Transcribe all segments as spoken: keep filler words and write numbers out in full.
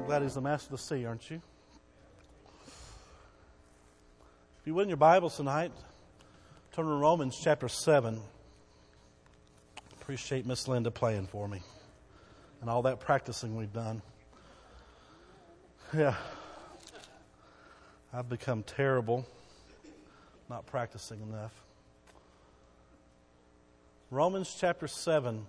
I'm glad He's the master of the sea, aren't you? If you would in your Bibles tonight, turn to Romans chapter seven. Appreciate Miss Linda playing for me and all that practicing we've done. Yeah, I've become terrible not practicing enough. Romans chapter seven.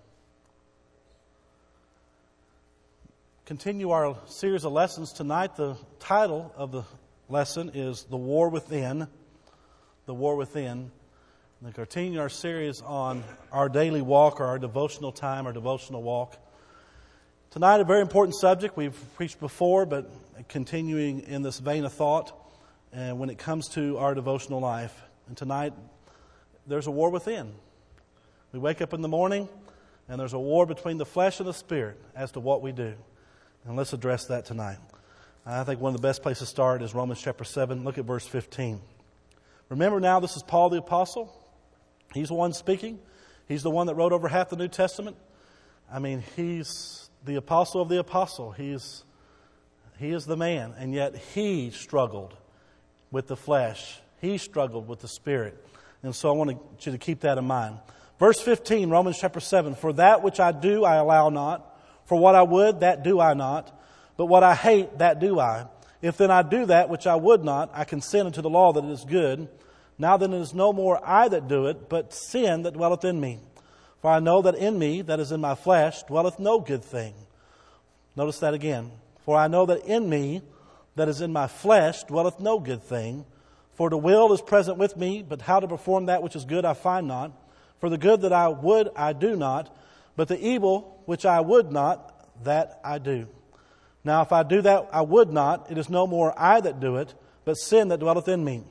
Continue our series of lessons tonight. The title of the lesson is The War Within. The War Within. We continue our series on our daily walk or our devotional time, our devotional walk. Tonight, a very important subject. We've preached before, but continuing in this vein of thought and when it comes to our devotional life. And tonight, there's a war within. We wake up in the morning, and there's a war between the flesh and the spirit as to what we do. And let's address that tonight. I think one of the best places to start is Romans chapter seven. Look at verse fifteen. Remember now, this is Paul the Apostle. He's the one speaking. He's the one that wrote over half the New Testament. I mean, he's the apostle of the apostle. He's, he is the man. And yet he struggled with the flesh. He struggled with the spirit. And so I want you to keep that in mind. Verse fifteen, Romans chapter seven. For that which I do, I allow not. For what I would, that do I not. But what I hate, that do I. If then I do that which I would not, I consent unto the law that it is good. Now then it is no more I that do it, but sin that dwelleth in me. For I know that in me, that is in my flesh, dwelleth no good thing. Notice that again. For I know that in me, that is in my flesh, dwelleth no good thing. For the will is present with me, but how to perform that which is good I find not. For the good that I would, I do not. But the evil which I would not, that I do. Now if I do that I would not, it is no more I that do it, but sin that dwelleth in me.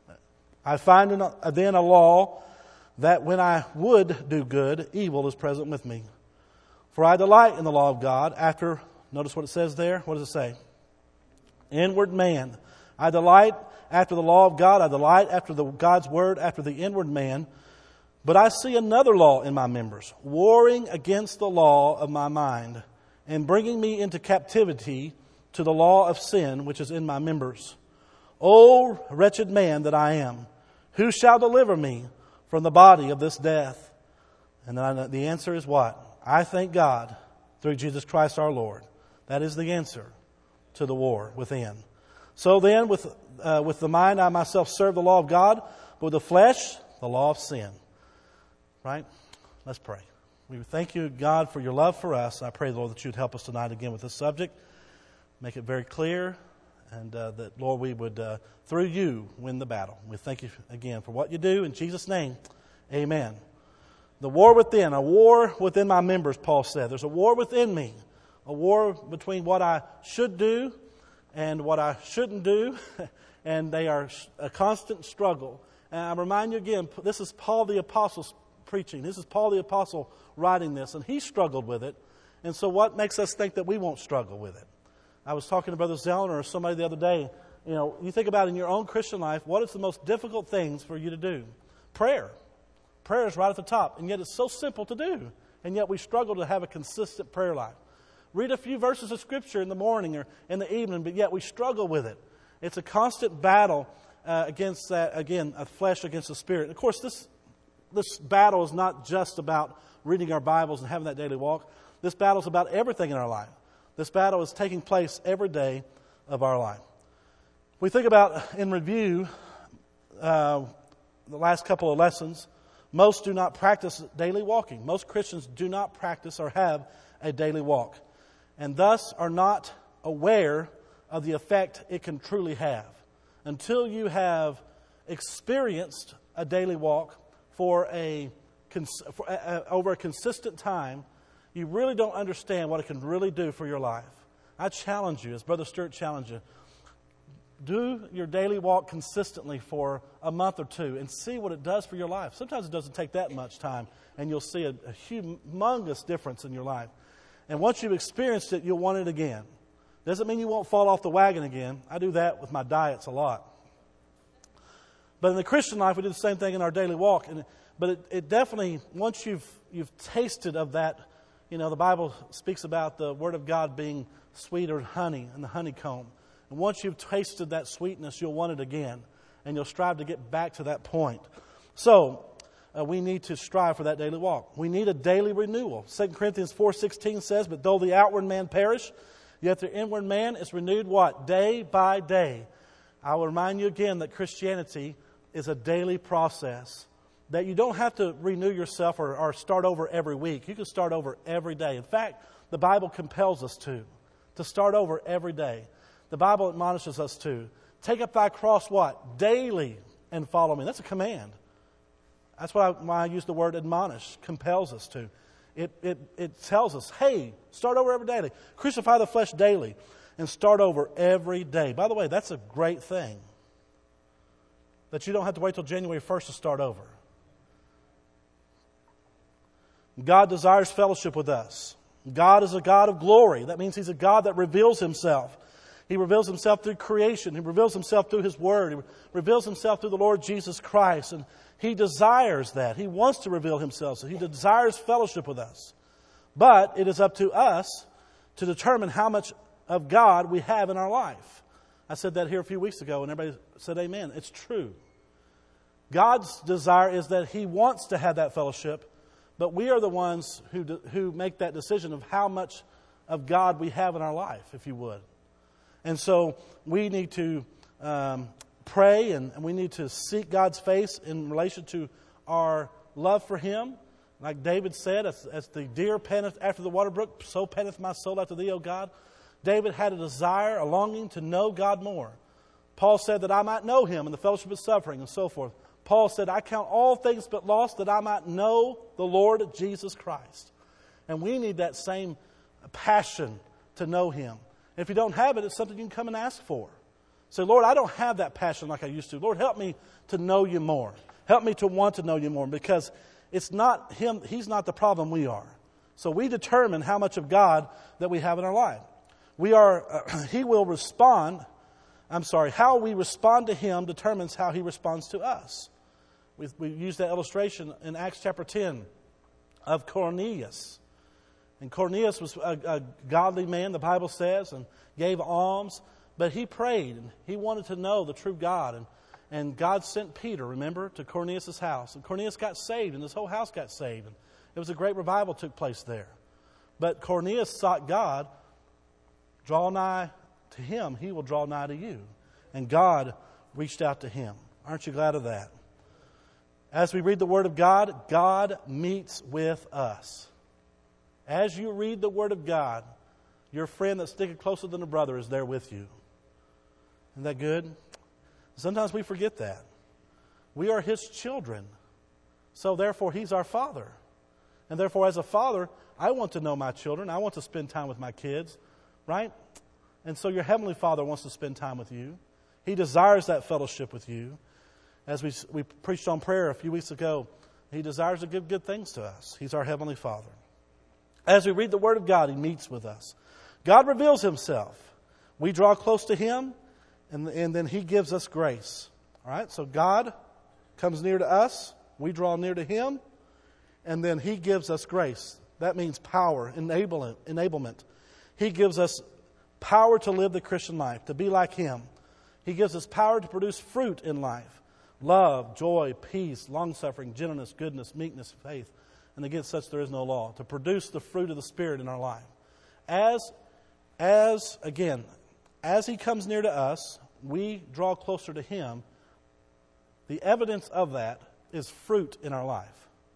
I find in a, then a law that when I would do good, evil is present with me. For I delight in the law of God after, notice what it says there. What does it say? Inward man. I delight after the law of God. I delight after the God's word, after the inward man. But I see another law in my members, warring against the law of my mind, and bringing me into captivity to the law of sin which is in my members. O wretched man that I am, who shall deliver me from the body of this death? And then the answer is what? I thank God through Jesus Christ our Lord. That is the answer to the war within. So then, with uh, with the mind I myself serve the law of God, but with the flesh, the law of sin. Right? Let's pray. We thank you, God, for your love for us. I pray, Lord, that you'd help us tonight again with this subject. Make it very clear. And uh, that, Lord, we would, uh, through you, win the battle. We thank you again for what you do. In Jesus' name, amen. The war within, a war within my members, Paul said. There's a war within me. A war between what I should do and what I shouldn't do. And they are a constant struggle. And I remind you again, this is Paul the Apostle preaching. This is Paul the Apostle writing this, and he struggled with it. And so what makes us think that we won't struggle with it? I was talking to Brother Zellner or somebody the other day. You know, you think about in your own Christian life, what is the most difficult things for you to do? Prayer. Prayer is right at the top, and yet it's so simple to do. And yet we struggle to have a consistent prayer life. Read a few verses of Scripture in the morning or in the evening, but yet we struggle with it. It's a constant battle uh, against that, again, a flesh against the spirit. And of course, this This battle is not just about reading our Bibles and having that daily walk. This battle is about everything in our life. This battle is taking place every day of our life. We think about, in review, uh, the last couple of lessons, most do not practice daily walking. Most Christians do not practice or have a daily walk, and thus are not aware of the effect it can truly have. Until you have experienced a daily walk, For a, for a, over a consistent time, you really don't understand what it can really do for your life. I challenge you, as Brother Stewart challenged you, do your daily walk consistently for a month or two and see what it does for your life. Sometimes it doesn't take that much time, and you'll see a, a humongous difference in your life. And once you've experienced it, you'll want it again. Doesn't mean you won't fall off the wagon again. I do that with my diets a lot. But in the Christian life, we do the same thing in our daily walk. And, but it, it definitely, once you've you've tasted of that, you know, the Bible speaks about the Word of God being sweeter than honey and the honeycomb. And once you've tasted that sweetness, you'll want it again. And you'll strive to get back to that point. So, uh, we need to strive for that daily walk. We need a daily renewal. Second Corinthians four sixteen says, but though the outward man perish, yet the inward man is renewed what? Day by day. I will remind you again that Christianity is a daily process. That you don't have to renew yourself or, or start over every week. You can start over every day. In fact, the Bible compels us to. To start over every day. The Bible admonishes us to. Take up thy cross what? Daily and follow me. That's a command. That's why I, why I use the word admonish. Compels us to. It, it, it tells us, hey, start over every day. Crucify the flesh daily and start over every day. By the way, that's a great thing. That you don't have to wait till January first to start over. God desires fellowship with us. God is a God of glory. That means He's a God that reveals Himself. He reveals Himself through creation. He reveals Himself through His Word. He reveals Himself through the Lord Jesus Christ. And He desires that. He wants to reveal Himself. So He desires fellowship with us. But it is up to us to determine how much of God we have in our life. I said that here a few weeks ago and everybody said amen. It's true. God's desire is that He wants to have that fellowship, but we are the ones who do, who make that decision of how much of God we have in our life, if you would. And so we need to um, pray and, and we need to seek God's face in relation to our love for Him. Like David said, as, as the deer panteth after the water brook, so panteth my soul after Thee, O God. David had a desire, a longing to know God more. Paul said that I might know Him in the fellowship of suffering and so forth. Paul said, I count all things but lost that I might know the Lord Jesus Christ. And we need that same passion to know Him. If you don't have it, it's something you can come and ask for. Say, Lord, I don't have that passion like I used to. Lord, help me to know You more. Help me to want to know You more, because it's not Him. He's not the problem, we are. So we determine how much of God that we have in our life. We are, uh, He will respond. I'm sorry, how we respond to Him determines how He responds to us. We, we used that illustration in Acts chapter ten of Cornelius. And Cornelius was a, a godly man, the Bible says, and gave alms. But he prayed, and he wanted to know the true God. And, and God sent Peter, remember, to Cornelius' house. And Cornelius got saved, and his whole house got saved. And it was a great revival took place there. But Cornelius sought God. Draw nigh to Him, He will draw nigh to you. And God reached out to him. Aren't you glad of that? As we read the Word of God, God meets with us. As you read the Word of God, your friend that's sticking closer than a brother is there with you. Isn't that good? Sometimes we forget that. We are His children. So therefore, He's our Father. And therefore, as a father, I want to know my children. I want to spend time with my kids. Right? And so your Heavenly Father wants to spend time with you. He desires that fellowship with you. As we, we preached on prayer a few weeks ago, He desires to give good things to us. He's our Heavenly Father. As we read the Word of God, He meets with us. God reveals Himself. We draw close to Him, and, and then He gives us grace. All right? So God comes near to us. We draw near to Him, and then He gives us grace. That means power, enablement. enablement. He gives us power to live the Christian life, to be like Him. He gives us power to produce fruit in life. Love, joy, peace, long-suffering, gentleness, goodness, meekness, faith. And against such there is no law. To produce the fruit of the Spirit in our life. As, as again, as He comes near to us, we draw closer to Him. The evidence of that is fruit in our life.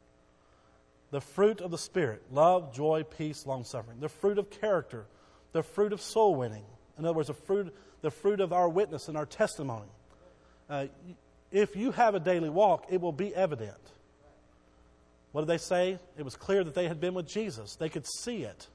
The fruit of the Spirit. Love, joy, peace, long-suffering. The fruit of character. The fruit of soul winning. In other words, the fruit, the fruit of our witness and our testimony. Uh, if you have a daily walk, it will be evident. What did they say? It was clear that they had been with Jesus. They could see it.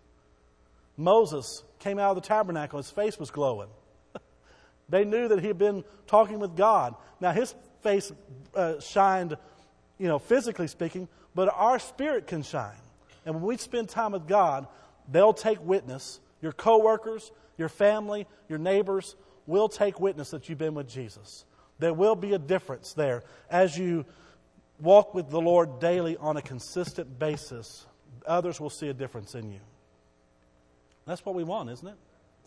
Moses came out of the tabernacle. His face was glowing. They knew that he had been talking with God. Now, his face uh, shined, you know, physically speaking, but our spirit can shine. And when we spend time with God, they'll take witness. Your coworkers, your family, your neighbors will take witness that you've been with Jesus. There will be a difference there. As you walk with the Lord daily on a consistent basis, others will see a difference in you. That's what we want, isn't it?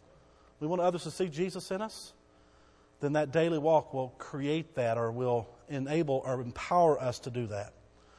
we want others to see Jesus in us, then that daily walk will create that, or will enable or empower us to do that.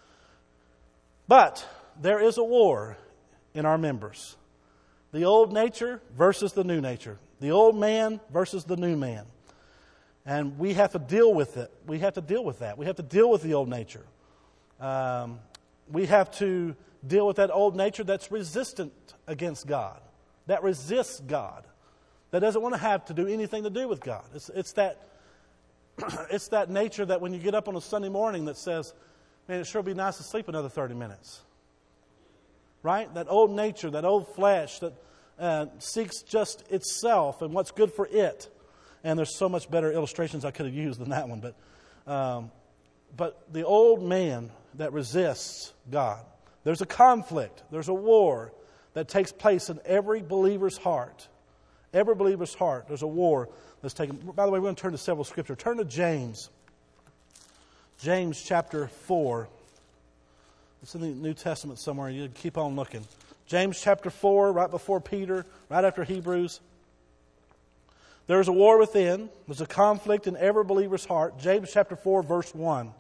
But there is a war in our members. The old nature versus the new nature. The old man versus the new man. And we have to deal with it. We have to deal with that. We have to deal with the old nature. Um, we have to deal with that old nature that's resistant against God, that resists God, that doesn't want to have to do anything to do with God. It's, it's that it's that nature that when you get up on a Sunday morning that says, man, it sure would be nice to sleep another thirty minutes. Right? That old nature, that old flesh that uh, seeks just itself and what's good for it. And there's so much better illustrations I could have used than that one. But, um, but the old man that resists God. There's a conflict. There's a war that takes place in every believer's heart. Every believer's heart. There's a war that's taken. By the way, we're going to turn to several scriptures. Turn to James. James chapter four. It's in the New Testament somewhere. You keep on looking. James chapter four, right before Peter, right after Hebrews. There's a war within. There's a conflict in every believer's heart. James chapter four, verse one.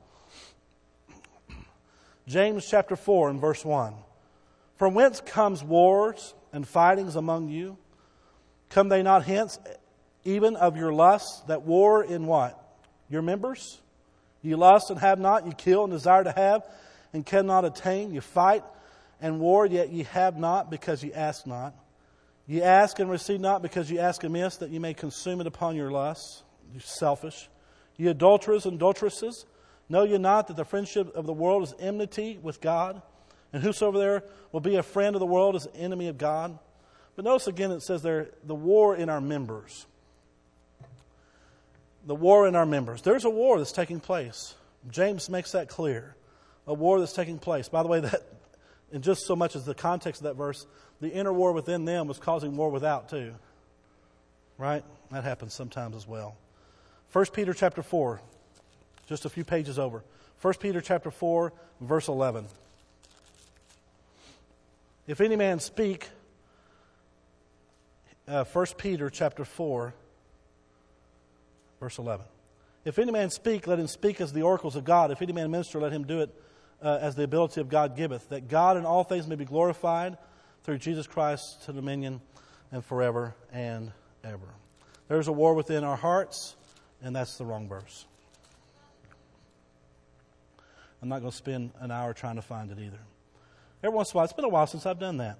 James chapter four and verse one. From whence comes wars and fightings among you? Come they not hence, even of your lusts that war in what? Your members? You lust and have not, you kill and desire to have, and cannot attain. You fight and war, yet ye have not, because ye ask not. Ye ask and receive not, because ye ask amiss, that ye may consume it upon your lusts. You selfish. Ye adulterers and adulteresses, know ye not that the friendship of the world is enmity with God? And whosoever there will be a friend of the world is an enemy of God. But notice again it says there, the war in our members. The war in our members. There's a war that's taking place. James makes that clear. A war that's taking place. By the way, that in just so much as the context of that verse, the inner war within them was causing war without too. Right? That happens sometimes as well. First Peter chapter four. Just a few pages over. First Peter chapter four, verse eleven. If any man speak, uh, First Peter chapter four, verse eleven. If any man speak, let him speak as the oracles of God. If any man minister, let him do it uh, as the ability of God giveth, that God in all things may be glorified through Jesus Christ to dominion and forever and ever. There's a war within our hearts, and that's the wrong verse. I'm not going to spend an hour trying to find it either. Every once in a while, it's been a while since I've done that.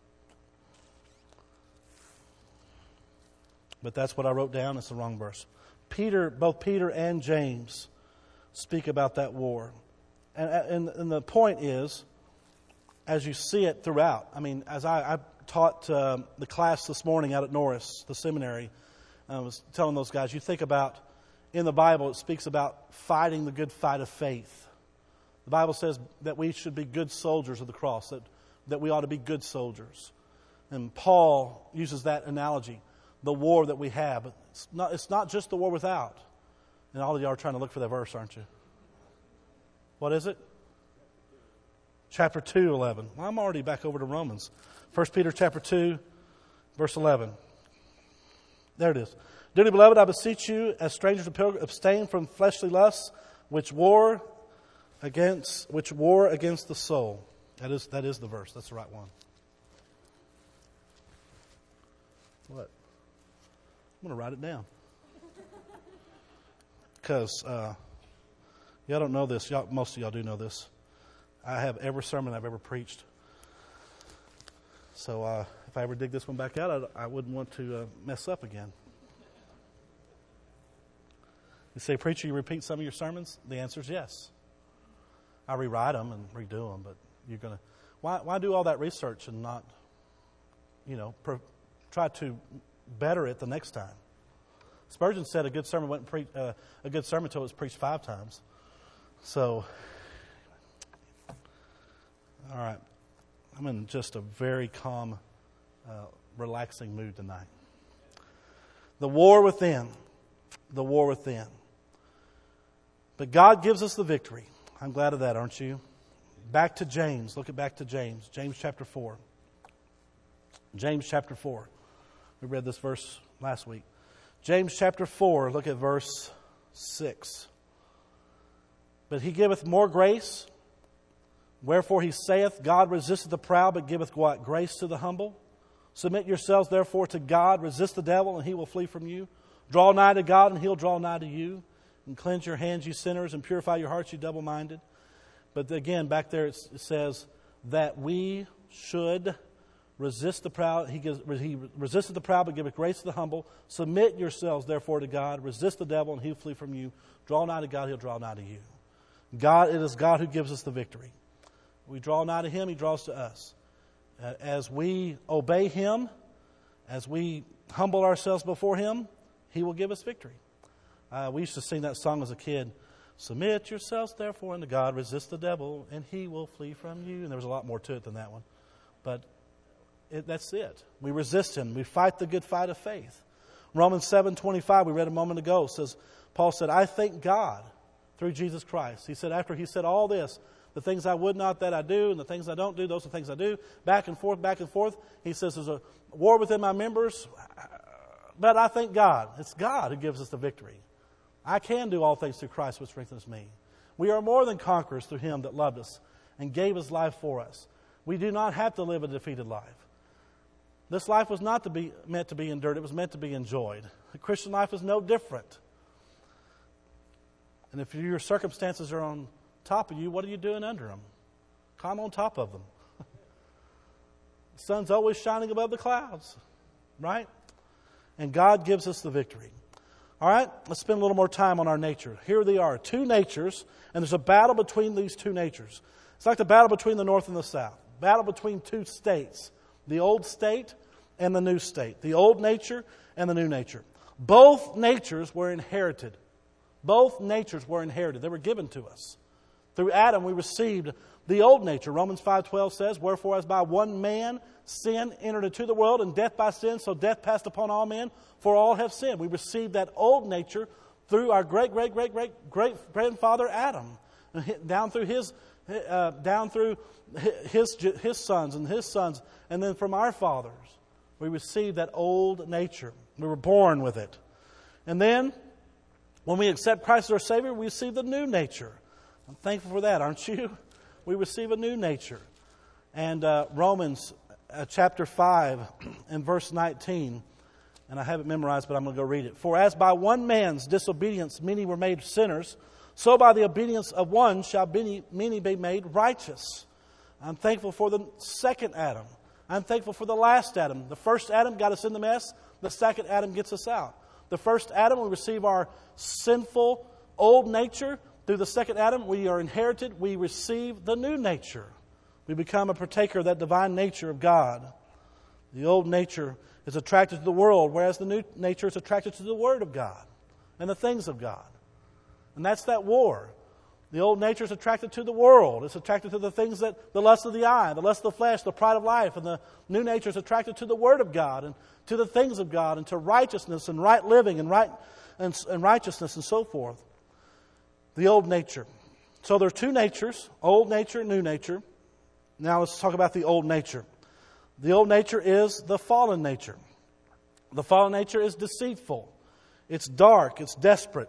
But that's what I wrote down. It's the wrong verse. Peter, both Peter and James speak about that war. And, and, and the point is, as you see it throughout, I mean, as I, I taught uh, the class this morning out at Norris, the seminary, I was telling those guys, you think about, in the Bible, it speaks about fighting the good fight of faith. The Bible says that we should be good soldiers of the cross, that, that we ought to be good soldiers. And Paul uses that analogy, the war that we have. But it's not, it's not just the war without. And all of you are trying to look for that verse, aren't you? What is it? Chapter two, eleven. Well, I'm already back over to Romans. First Peter chapter two, verse eleven. There it is. Dearly beloved, I beseech you, as strangers and pilgrims, abstain from fleshly lusts, which war against which war against the soul. That is that is the verse. That's the right one. What? I'm going to write it down. Because uh, y'all don't know this. Y'all, most of y'all do know this. I have every sermon I've ever preached. So uh, if I ever dig this one back out, I, I wouldn't want to uh, mess up again. You say, preacher, you repeat some of your sermons? The answer is yes. I rewrite them and redo them, but you're going to... Why, why do all that research and not, you know, pro, try to better it the next time? Spurgeon said a good sermon wasn't pre, uh, a good sermon until it was preached five times. So, all right. I'm in just a very calm, uh, relaxing mood tonight. The war within. The war within. But God gives us the victory. I'm glad of that, aren't you? Back to James. Look at back to James. James chapter four. James chapter four. We read this verse last week. James chapter four, look at verse six. But he giveth more grace. Wherefore he saith, God resisteth the proud, but giveth what? Grace to the humble. Submit yourselves therefore to God. Resist the devil, and he will flee from you. Draw nigh to God, and he'll draw nigh to you. And cleanse your hands, you sinners, and purify your hearts, you double-minded. But again, back there it says that we should resist the proud. He, gives, he resisted the proud, but giveth grace to the humble. Submit yourselves therefore to God. Resist the devil, and he'll flee from you. Draw nigh to God, he'll draw nigh to you. God, it is God who gives us the victory. We draw nigh to him, he draws to us. Uh, as we obey him, as we humble ourselves before him, he will give us victory. Uh, we used to sing that song as a kid. Submit yourselves therefore unto God, resist the devil, and he will flee from you. And there was a lot more to it than that one. But it, that's it. We resist him. We fight the good fight of faith. Romans seven twenty-five, we read a moment ago, says, Paul said, I thank God through Jesus Christ. He said, after he said all this, the things I would not that I do, and the things I don't do, those are the things I do. Back and forth, back and forth. He says there's a war within my members, but I thank God. It's God who gives us the victory. I can do all things through Christ which strengthens me. We are more than conquerors through him that loved us and gave his life for us. We do not have to live a defeated life. This life was not to be meant to be endured. It was meant to be enjoyed. The Christian life is no different. And if your circumstances are on top of you, what are you doing under them? Climb on top of them. The sun's always shining above the clouds, right? And God gives us the victory. All right, let's spend a little more time on our nature. Here they are, two natures, and there's a battle between these two natures. It's like the battle between the north and the south. Battle between two states, the old state and the new state, the old nature and the new nature. Both natures were inherited. Both natures were inherited. They were given to us. Through Adam, we received the old nature. Romans five twelve says, wherefore as by one man sin entered into the world, and death by sin, so death passed upon all men, for all have sinned. We received that old nature through our great, great, great, great, great grandfather Adam, down through his, uh, down through his his sons and his sons, and then from our fathers, we received that old nature. We were born with it, and then when we accept Christ as our Savior, we receive the new nature. I'm thankful for that, aren't you? We receive a new nature. And uh, Romans uh, chapter five and verse nineteen, and I have it memorized, but I'm going to go read it. For as by one man's disobedience many were made sinners, so by the obedience of one shall many, many be made righteous. I'm thankful for the second Adam. I'm thankful for the last Adam. The first Adam got us in the mess. The second Adam gets us out. The first Adam, we receive our sinful old nature. Through the second Adam, we are inherited. We receive the new nature. We become a partaker of that divine nature of God. The old nature is attracted to the world, whereas the new nature is attracted to the Word of God and the things of God. And that's that war. The old nature is attracted to the world. It's attracted to the things that, the lust of the eye, the lust of the flesh, the pride of life. And the new nature is attracted to the Word of God and to the things of God and to righteousness and right living and right and, and righteousness and so forth. The old nature. So there are two natures, old nature and new nature. Now let's talk about the old nature. The old nature is the fallen nature. The fallen nature is deceitful. It's dark. It's desperate.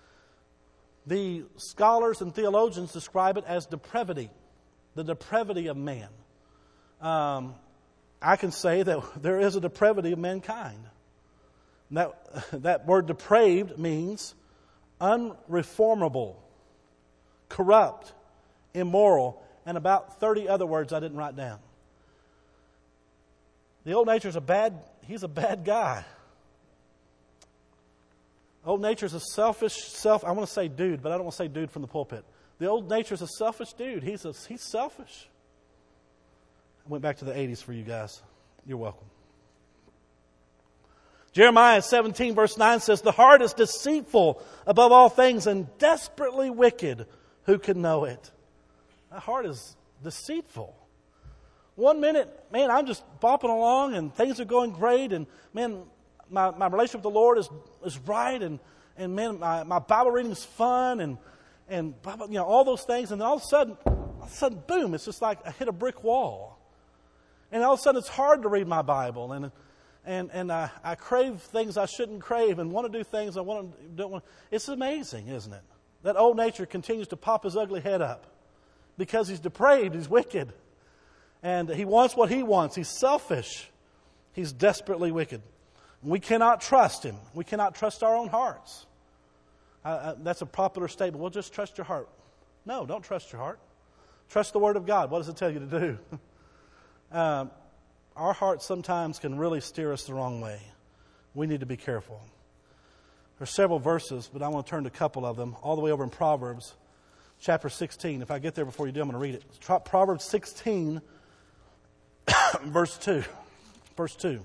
The scholars and theologians describe it as depravity, the depravity of man. Um, I can say that there is a depravity of mankind. That, that word depraved means unreformable, corrupt, immoral, and about thirty other words I didn't write down. The old nature is a bad, he's a bad guy. Old nature is a selfish, self, I want to say dude, but I don't want to say dude from the pulpit. The old nature is a selfish dude. He's a, he's selfish. I went back to the eighties for you guys. You're welcome. Jeremiah seventeen verse nine says, the heart is deceitful above all things and desperately wicked. Who can know it? The heart is deceitful. One minute, man, I'm just bopping along and things are going great. And man, my, my relationship with the Lord is, is right. And, and man, my, my Bible reading is fun. And, and you know, all those things. And then all of a sudden, all of a sudden, boom, it's just like I hit a brick wall. And all of a sudden it's hard to read my Bible. And and, and I, I crave things I shouldn't crave and want to do things I want to, don't want. It's amazing, isn't it? That old nature continues to pop his ugly head up because he's depraved, he's wicked. And he wants what he wants. He's selfish. He's desperately wicked. We cannot trust him. We cannot trust our own hearts. Uh, uh, that's a popular statement. Well, just trust your heart. No, don't trust your heart. Trust the Word of God. What does it tell you to do? um, our hearts sometimes can really steer us the wrong way. We need to be careful. There's several verses, but I want to turn to a couple of them, all the way over in Proverbs chapter sixteen. If I get there before you do, I'm going to read it. Proverbs sixteen, verse two. Verse two.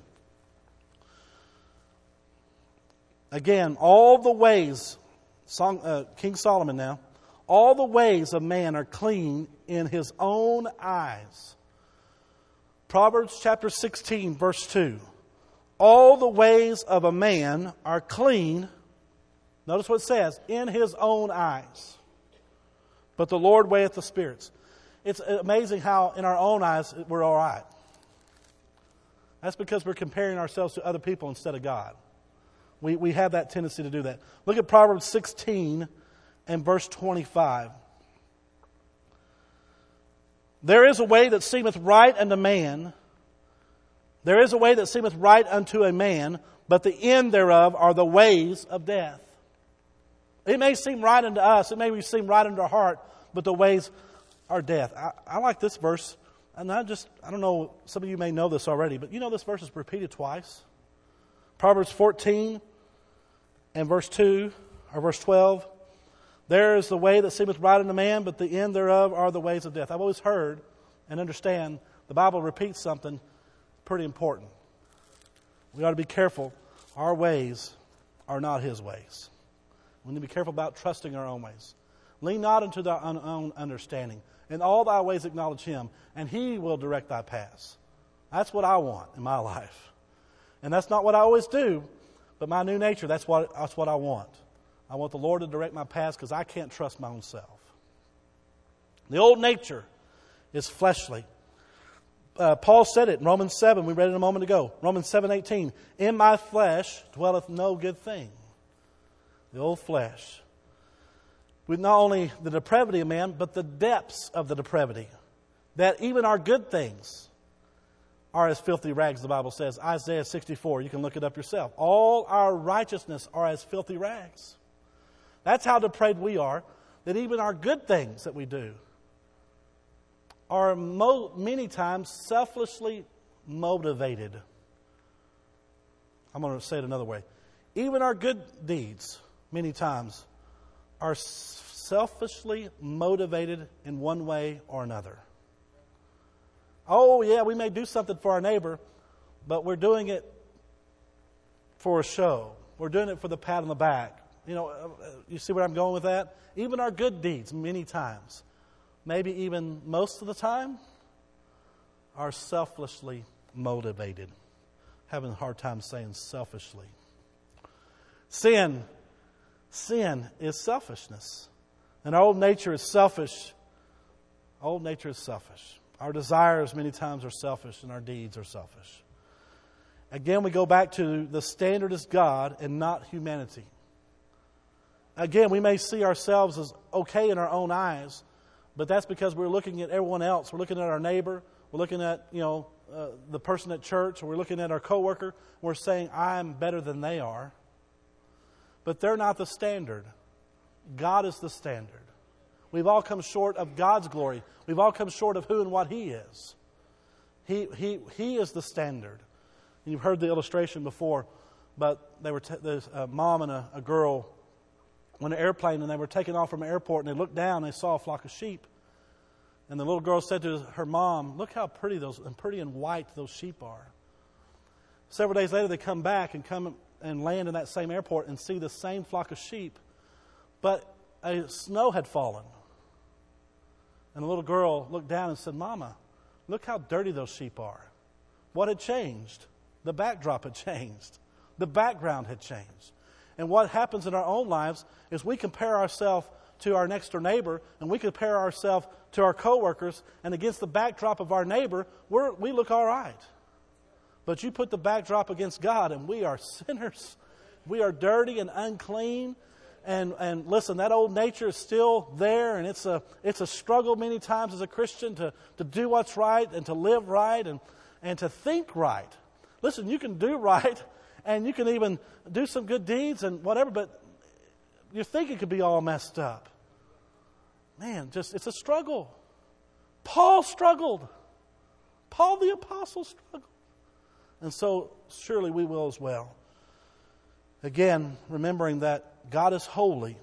Again, all the ways, Song, uh, King Solomon now, all the ways of man are clean in his own eyes. Proverbs chapter sixteen, verse two. All the ways of a man are clean, notice what it says, in his own eyes. But the Lord weigheth the spirits. It's amazing how in our own eyes we're all right. That's because we're comparing ourselves to other people instead of God. We, we have that tendency to do that. Look at Proverbs sixteen and verse twenty-five. There is a way that seemeth right unto man. There is a way that seemeth right unto a man, but the end thereof are the ways of death. It may seem right unto us. It may seem right unto our heart, but the ways are death. I, I like this verse. And I just, I don't know, some of you may know this already, but you know this verse is repeated twice. Proverbs fourteen and verse two, or verse twelve. There is the way that seemeth right unto man, but the end thereof are the ways of death. I've always heard and understand the Bible repeats something pretty important. We ought to be careful. Our ways are not His ways. We need to be careful about trusting our own ways. Lean not unto thy own understanding. In all thy ways acknowledge Him, and He will direct thy paths. That's what I want in my life. And that's not what I always do, but my new nature, that's what, that's what I want. I want the Lord to direct my paths because I can't trust my own self. The old nature is fleshly. Uh, Paul said it in Romans seven. We read it a moment ago. Romans seven eighteen. In my flesh dwelleth no good thing. The old flesh. With not only the depravity of man, but the depths of the depravity. That even our good things are as filthy rags, the Bible says. Isaiah sixty-four. You can look it up yourself. All our righteousness are as filthy rags. That's how depraved we are, that even our good things that we do are mo- many times selfishly motivated. I'm going to say it another way. Even our good deeds, many times, are selfishly motivated in one way or another. Oh, yeah, we may do something for our neighbor, but we're doing it for a show. We're doing it for the pat on the back. You know, you see where I'm going with that? Even our good deeds, many times, maybe even most of the time, are selfishly motivated. Having a hard time saying selfishly. Sin. Sin is selfishness. And our old nature is selfish. Old nature is selfish. Our desires many times are selfish and our deeds are selfish. Again, we go back to the standard is God and not humanity. Again, we may see ourselves as okay in our own eyes, but that's because we're looking at everyone else. We're looking at our neighbor. We're looking at, you know, uh, the person at church. Or we're looking at our coworker. We're saying, I'm better than they are. But they're not the standard. God is the standard. We've all come short of God's glory. We've all come short of who and what He is. He He He is the standard. And you've heard the illustration before, but they were t- there's a mom and a, a girl on an airplane, and they were taking off from an airport, and they looked down, and they saw a flock of sheep. And the little girl said to her mom, "Look how pretty those and pretty and white those sheep are." Several days later, they come back and come and land in that same airport and see the same flock of sheep, but a snow had fallen. And the little girl looked down and said, "Mama, look how dirty those sheep are." What had changed? The backdrop had changed. The background had changed. And what happens in our own lives is we compare ourselves to our next door neighbor, and we compare ourselves to our coworkers, and against the backdrop of our neighbor, we're, we look all right. But you put the backdrop against God, and we are sinners. We are dirty and unclean. And and listen, that old nature is still there, and it's a it's a struggle many times as a Christian to, to do what's right and to live right and, and to think right. Listen, you can do right, and you can even do some good deeds and whatever, but your thinking could be all messed up. Man, just it's a struggle. Paul struggled. Paul the Apostle struggled. And so surely we will as well. Again, remembering that God is holy.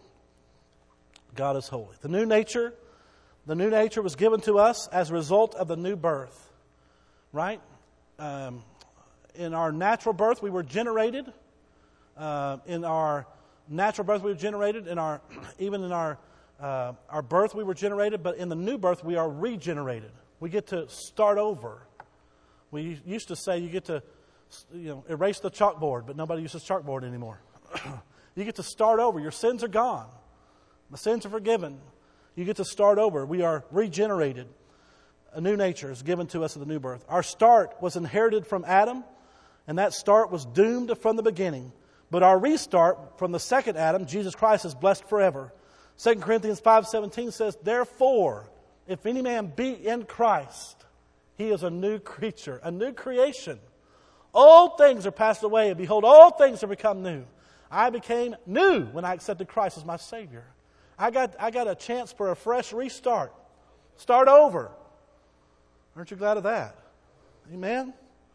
God is holy. The new nature, the new nature was given to us as a result of the new birth. Right? Um, in our natural birth, we were generated. Uh, in our natural birth, we were generated. In our, even in our uh, our birth, we were generated. But in the new birth, we are regenerated. We get to start over. We used to say you get to, you know, erase the chalkboard, but nobody uses chalkboard anymore. You get to start over. Your sins are gone. The sins are forgiven. You get to start over. We are regenerated. A new nature is given to us in the new birth. Our start was inherited from Adam, and that start was doomed from the beginning. But our restart from the second Adam, Jesus Christ, is blessed forever. Second Corinthians five seventeen says, therefore, if any man be in Christ, he is a new creature, a new creation. Old things are passed away, and behold, all things have become new. I became new when I accepted Christ as my Savior. I got, I got a chance for a fresh restart. Start over. Aren't you glad of that? Amen?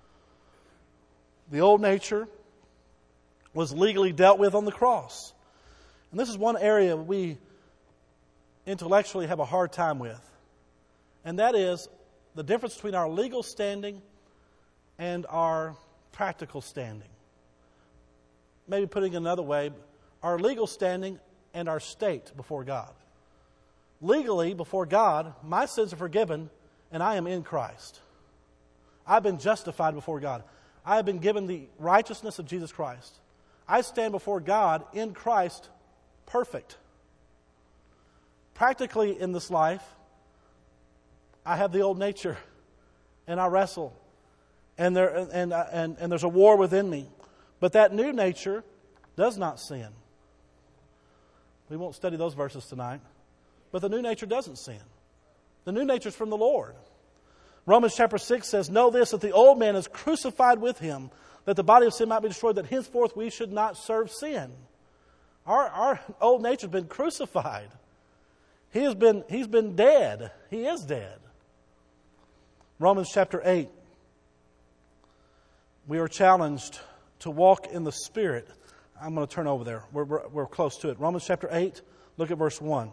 The old nature was legally dealt with on the cross. And this is one area we intellectually have a hard time with. And that is the difference between our legal standing and our practical standing. Maybe putting it another way, our legal standing and our state before God. Legally, before God, my sins are forgiven and I am in Christ. I've been justified before God. I have been given the righteousness of Jesus Christ. I stand before God in Christ perfect. Practically in this life, I have the old nature and I wrestle. And there and, and, and there's a war within me. But that new nature does not sin. We won't study those verses tonight. But the new nature doesn't sin. The new nature is from the Lord. Romans chapter six says, know this, that the old man is crucified with him, that the body of sin might be destroyed, that henceforth we should not serve sin. Our, our old nature has been crucified. He has been, he's been dead. He is dead. Romans chapter eight. We are challenged to walk in the Spirit. I'm going to turn over there. We're, we're, we're close to it. Romans chapter eight, look at verse one.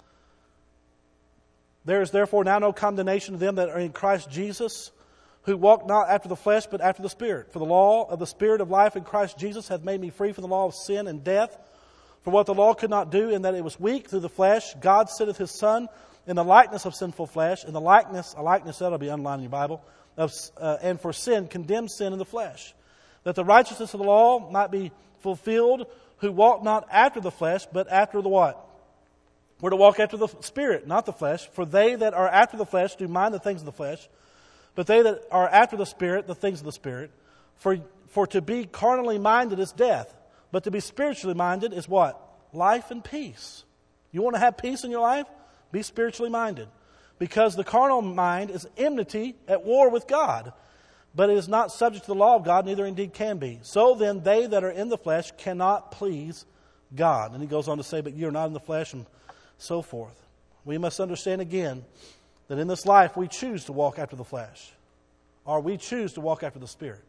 There is therefore now no condemnation to them that are in Christ Jesus, who walk not after the flesh, but after the Spirit. For the law of the Spirit of life in Christ Jesus hath made me free from the law of sin and death. For what the law could not do, in that it was weak through the flesh, God sendeth His Son in the likeness of sinful flesh, in the likeness, a likeness that'll be underlined in your Bible, of, uh, and for sin, condemned sin in the flesh, that the righteousness of the law might be fulfilled, who walk not after the flesh, but after the what? We're to walk after the Spirit, not the flesh. For they that are after the flesh do mind the things of the flesh, but they that are after the Spirit, the things of the Spirit. For, for to be carnally minded is death, but to be spiritually minded is what? Life and peace. You want to have peace in your life? Be spiritually minded. Because the carnal mind is enmity, at war with God. But it is not subject to the law of God, neither indeed can be. So then they that are in the flesh cannot please God. And he goes on to say, but you are not in the flesh, and so forth. We must understand again that in this life we choose to walk after the flesh, or we choose to walk after the Spirit.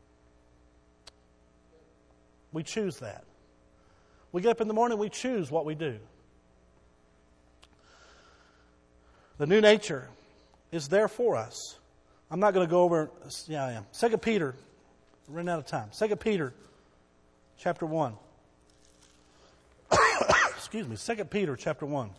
We choose that. We get up in the morning, we choose what we do. The new nature is there for us. I'm not going to go over, yeah I am. Second Peter, we're running out of time. Second Peter, chapter one. Excuse me, Second Peter, chapter one.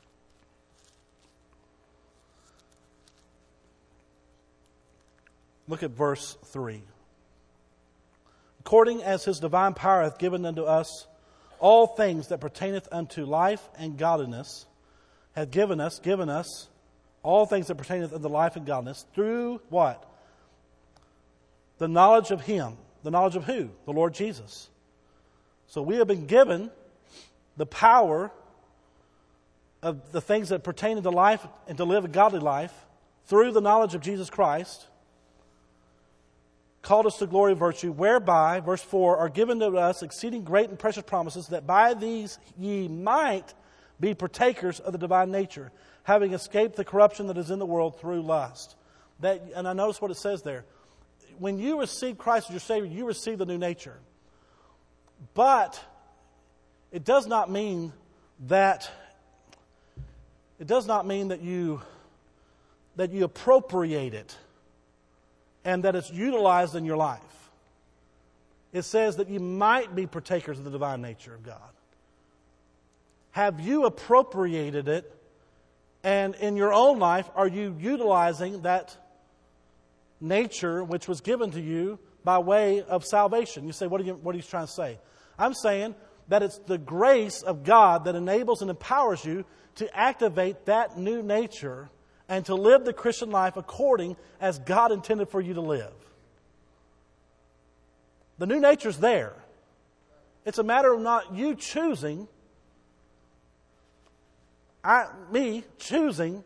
Look at verse three. According as His divine power hath given unto us all things that pertaineth unto life and godliness, hath given us, given us all things that pertaineth unto life and godliness, through what? the knowledge of Him. The knowledge of who? The Lord Jesus. So we have been given the power of the things that pertain to life and to live a godly life through the knowledge of Jesus Christ, called us to glory and virtue, whereby, verse four, are given to us exceeding great and precious promises, that by these ye might be partakers of the divine nature, having escaped the corruption that is in the world through lust. That, and I notice what it says there. When you receive Christ as your Savior, you receive the new nature. But it does not mean that it does not mean that you that you appropriate it and that it's utilized in your life. It says that you might be partakers of the divine nature of God. Have you appropriated it, and in your own life, are you utilizing that nature which was given to you by way of salvation? You say, what are you, what are you trying to say? I'm saying that it's the grace of God that enables and empowers you to activate that new nature and to live the Christian life according as God intended for you to live. The new nature's there. It's a matter of not you choosing, I, me choosing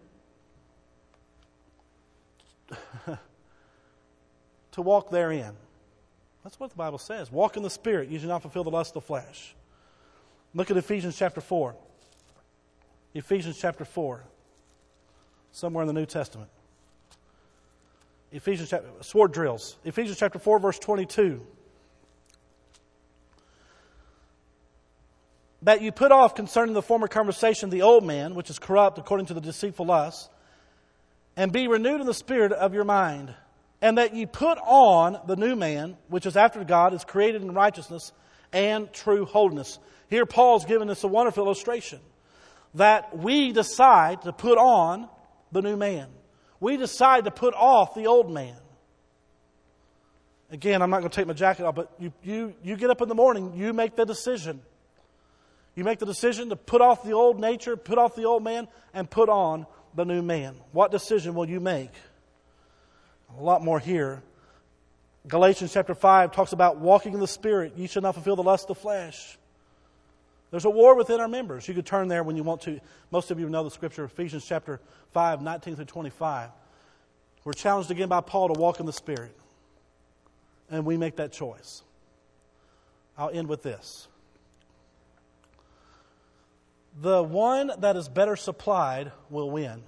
to walk therein. That's what the Bible says. Walk in the Spirit. You shall not fulfill the lust of the flesh. Look at Ephesians chapter four. Ephesians chapter four. Somewhere in the New Testament. Ephesians chapter, sword drills. Ephesians chapter four, verse twenty-two. That you put off concerning the former conversation the old man, which is corrupt according to the deceitful lusts, and be renewed in the spirit of your mind. And that you put on the new man, which is after God, is created in righteousness and true holiness. Here Paul's given us a wonderful illustration. That we decide to put on the new man. We decide to put off the old man. Again, I'm not going to take my jacket off, but you, you, you get up in the morning, you make the decision. You make the decision to put off the old nature, put off the old man, and put on the new man. What decision will you make? A lot more here. Galatians chapter five talks about walking in the Spirit. You shall not fulfill the lust of the flesh. There's a war within our members. You could turn there when you want to. Most of you know the scripture, Ephesians chapter five, nineteen through twenty-five. We're challenged again by Paul to walk in the Spirit. And we make that choice. I'll end with this. The one that is better supplied will win.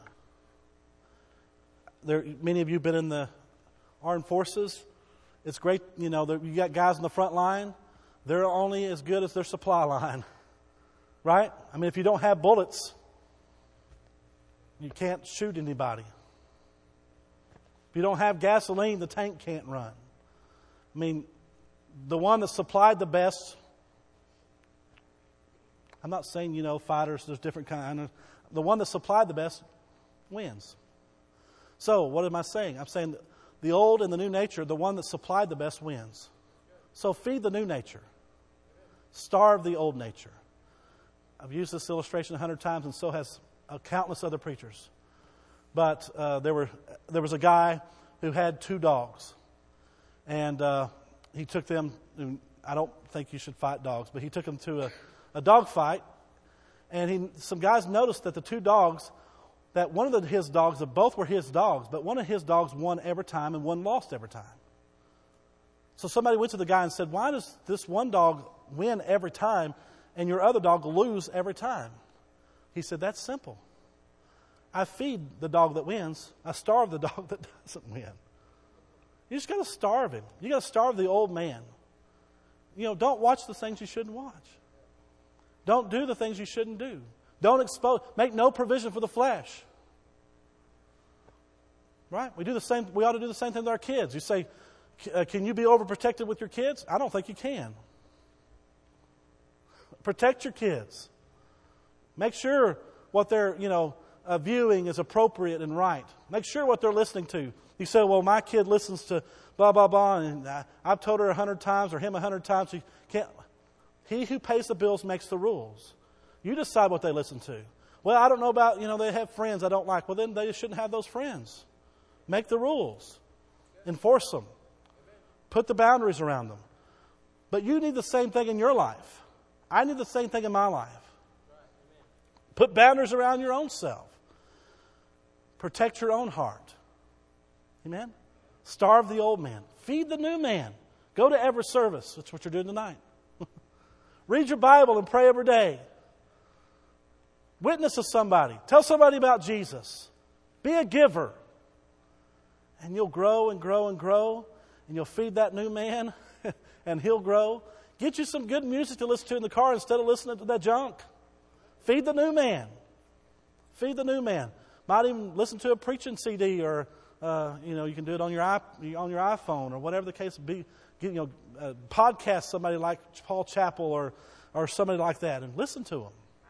There, many of you have been in the armed forces. It's great, you know, you got guys in the front line. They're only as good as their supply line. Right? I mean, if you don't have bullets, you can't shoot anybody. If you don't have gasoline, the tank can't run. I mean, the one that supplied the best, I'm not saying, you know, fighters, there's different kinds. The one that supplied the best wins. So, what am I saying? I'm saying the old and the new nature, the one that supplied the best wins. So feed the new nature. Starve the old nature. I've used this illustration a hundred times, and so has uh, countless other preachers. But uh, there were there was a guy who had two dogs, and uh, he took them. I don't think you should fight dogs, but he took them to a, a dog fight, and he some guys noticed that the two dogs, that one of the, his dogs, that both were his dogs, but one of his dogs won every time and one lost every time. So somebody went to the guy and said, "Why does this one dog win every time and your other dog lose every time?" He said, "That's simple. I feed the dog that wins. I starve the dog that doesn't win." You just got to starve him. You got to starve the old man. You know, don't watch the things you shouldn't watch. Don't do the things you shouldn't do. Don't expose. Make no provision for the flesh. Right? We do the same. We ought to do the same thing with our kids. You say, uh, "Can you be overprotected with your kids?" I don't think you can. Protect your kids. Make sure what they're, you know, uh, viewing is appropriate and right. Make sure what they're listening to. You say, "Well, my kid listens to blah, blah, blah, and uh, I've told her a hundred times or him a hundred times." He can't. He who pays the bills makes the rules. You decide what they listen to. Well, I don't know about, you know, they have friends I don't like. Well, then they shouldn't have those friends. Make the rules. Enforce them. Put the boundaries around them. But you need the same thing in your life. I need the same thing in my life. Put boundaries around your own self. Protect your own heart. Amen? Starve the old man. Feed the new man. Go to every service. That's what you're doing tonight. Read your Bible and pray every day. Witness to somebody. Tell somebody about Jesus. Be a giver. And you'll grow and grow and grow. And you'll feed that new man. And he'll grow. Get you some good music to listen to in the car instead of listening to that junk. Feed the new man. Feed the new man. Might even listen to a preaching C D, or uh, you know, you can do it on your iP- on your iPhone, or whatever the case be. You know, uh, podcast somebody like Paul Chappell or or somebody like that, and listen to them.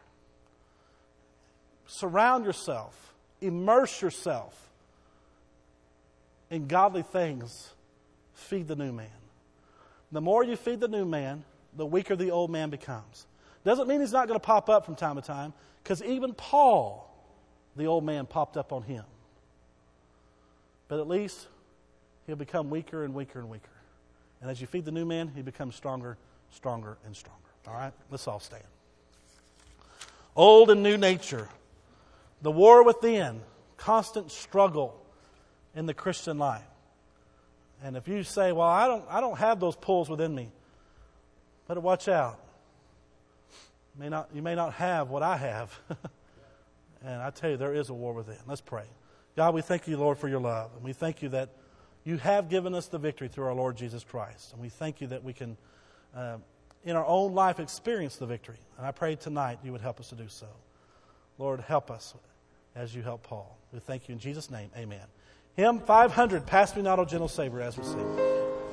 Surround yourself, immerse yourself in godly things. Feed the new man. The more you feed the new man, the weaker the old man becomes. Doesn't mean he's not going to pop up from time to time, because even Paul, the old man, popped up on him. But at least he'll become weaker and weaker and weaker. And as you feed the new man, he becomes stronger, stronger, and stronger. All right? Let's all stand. Old and new nature. The war within. Constant struggle in the Christian life. And if you say, well, I don't I don't have those pulls within me, better watch out. You may not, you may not have what I have. And I tell you, there is a war within. Let's pray. God, we thank you, Lord, for your love. And we thank you that you have given us the victory through our Lord Jesus Christ. And we thank you that we can, uh, in our own life, experience the victory. And I pray tonight you would help us to do so. Lord, help us as you help Paul. We thank you in Jesus' name. Amen. Hymn five hundred, Pass Me Not, O Gentle Savior, as we sing.